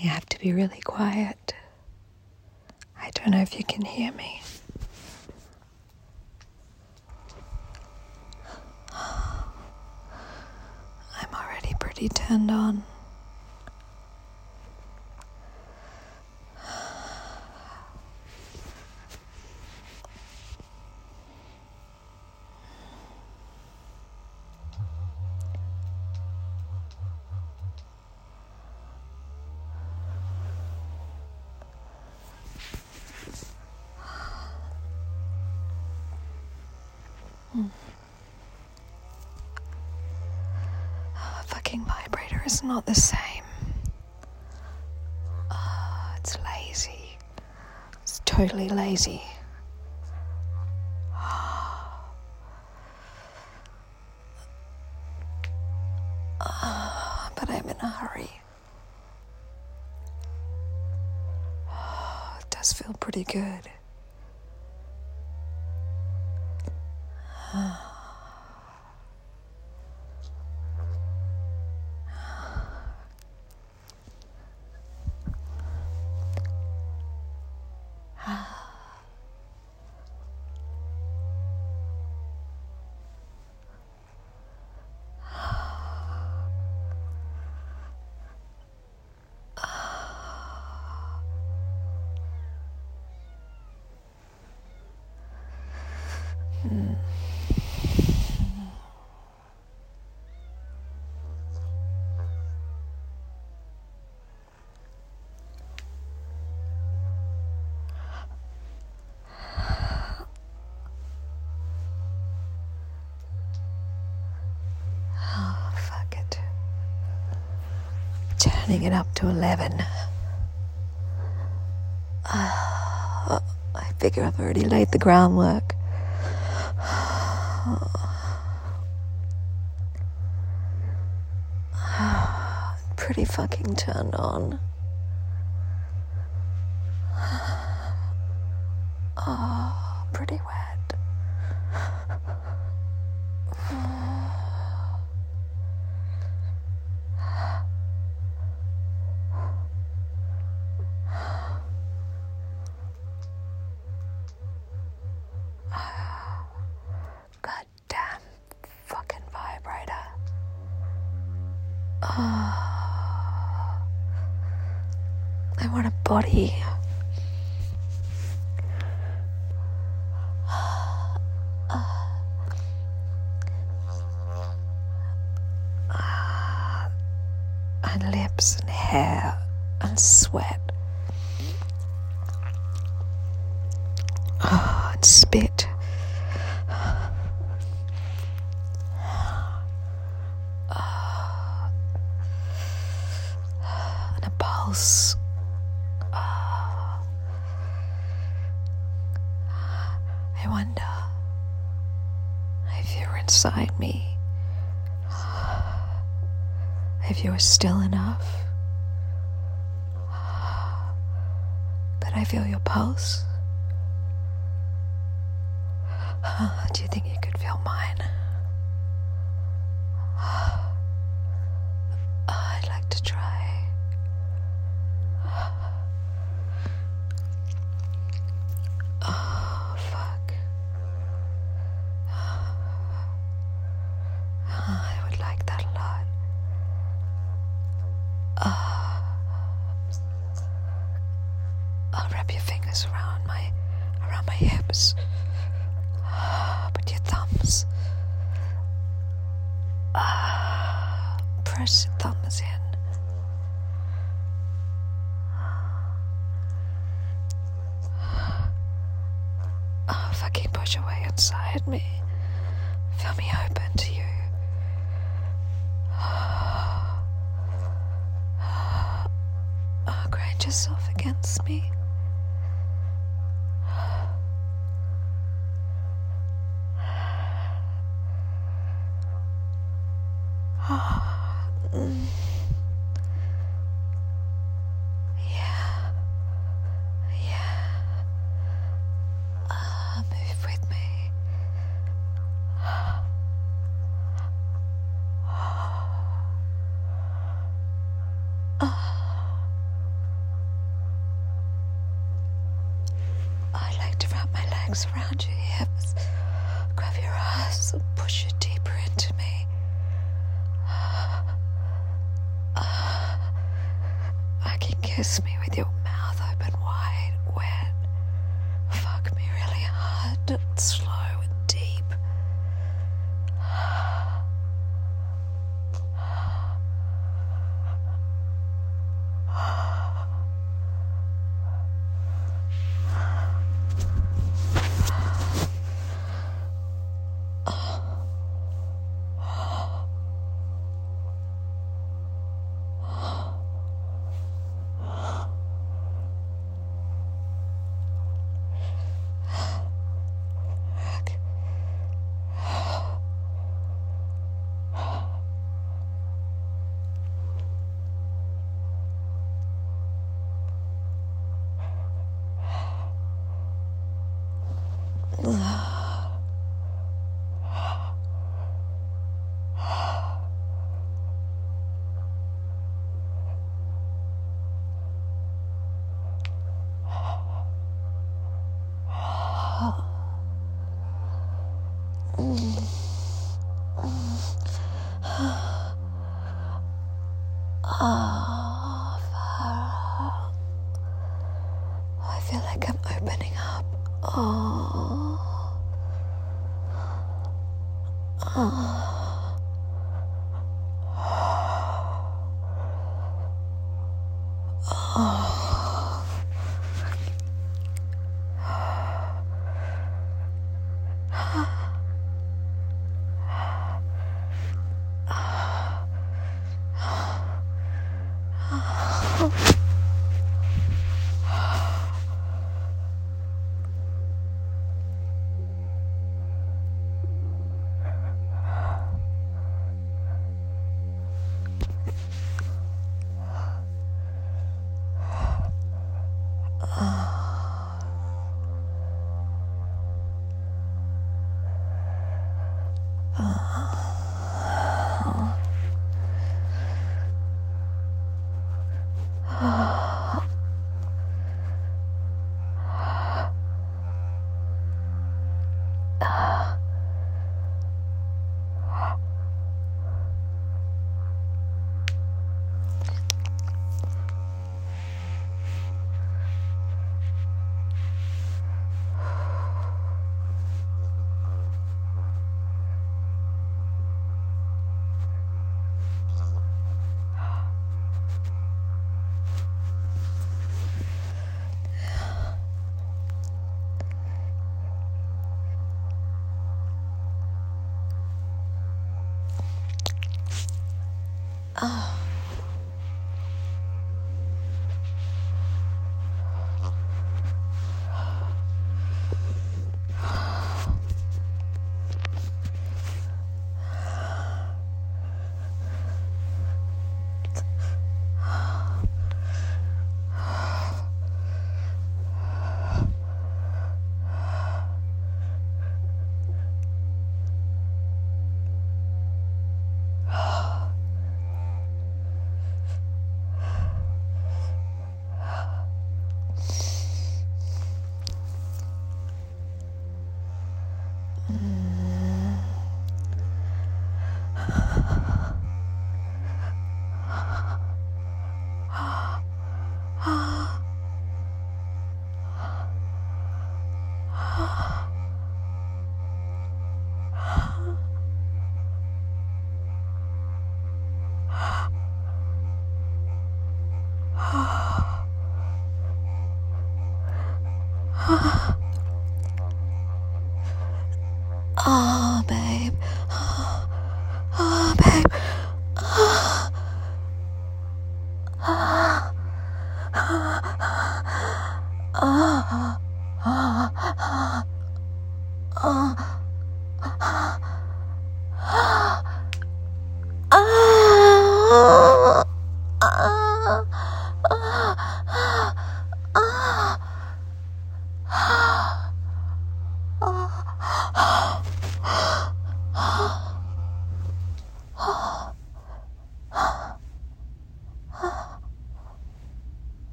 You have to be really quiet. I don't know if you can hear me. I'm already pretty turned on. Fucking vibrator is not the same. It's lazy. It's totally lazy. But I'm in a hurry. It does feel pretty good. Fuck it. Turning it up to 11. I figure I've already laid the groundwork. Pretty fucking turned on. Oh, pretty wet. Goddamn fucking vibrator. I want a body. And lips and hair and sweat. And spit. And a pulse. I wonder if you're inside me. If you were still enough that I feel your pulse. Do you think you could feel mine? I'd like to try. Oh, fuck. I would like that a lot. I'll wrap your fingers around my hips. Put your thumbs. Press your thumbs in. Fucking push away inside me. Feel me open to you. Grind yourself against me. Yeah. Move with me. legs around your hips, grab your ass and push it deeper into me. Fucking kiss me with your mouth open wide, wet. Fuck me really hard and slow and deep. I feel like I'm opening up. Oh, babe. Oh, babe.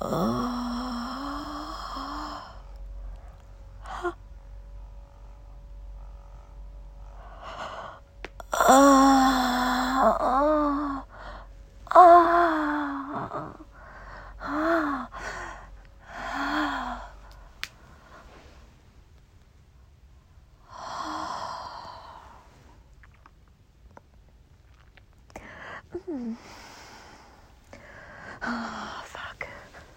Oh, fuck.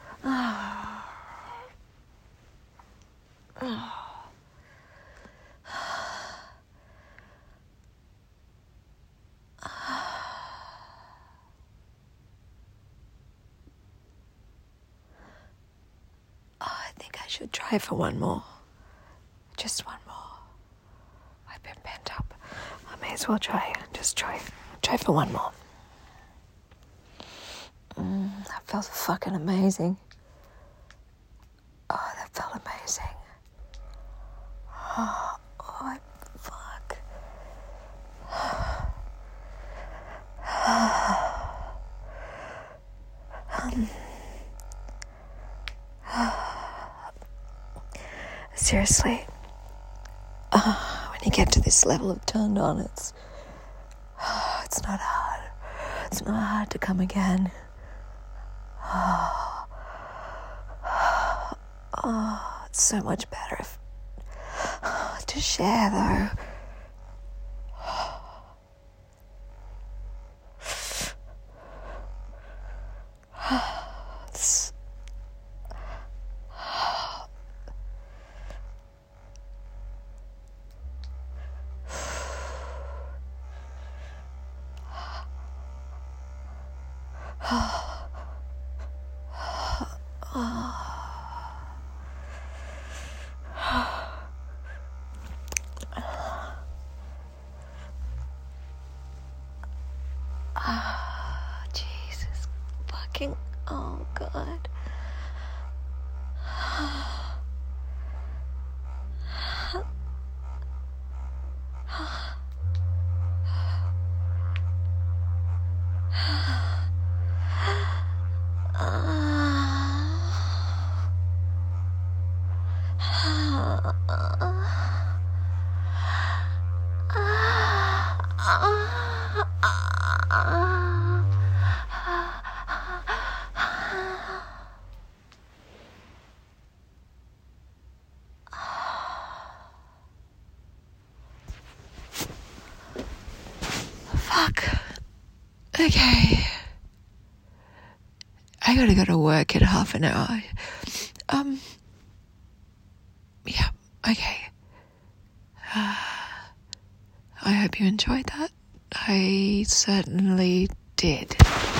I think I should try for one more. Just one more. I've been pent up. I may as well try. Just try for one more. That felt fucking amazing. Oh, that felt amazing. Oh, fuck. Seriously, when you get to this level of turned on, it's not hard. It's not hard to come again. It's so much better if to share, though. It's, Jesus fucking, oh God. Fuck. Okay. I gotta go to work in half an hour. Yeah, okay. I hope you enjoyed that. I certainly did.